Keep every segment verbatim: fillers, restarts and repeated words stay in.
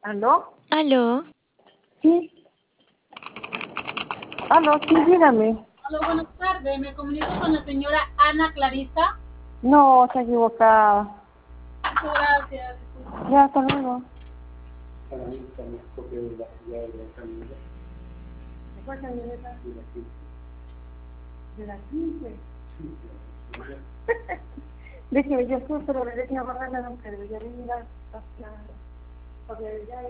¿Aló? Aló, Sí. Aló, sí, dígame. Hola, buenas tardes. Me comunico con la señora Ana Clarisa. No, está equivocada. Muchas gracias. Disculpe. Ya, hasta luego. ¿De cuál camioneta? De la quince. Déjeme, yo fui, pero le dije a guardarla, no, pero ya vi la... Porque ya...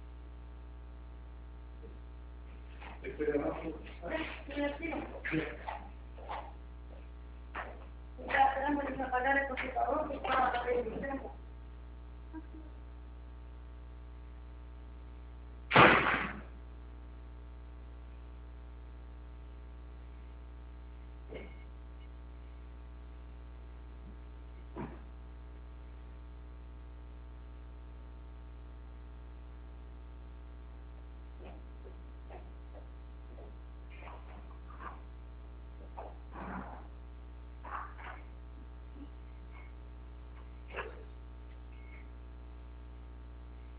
Espera,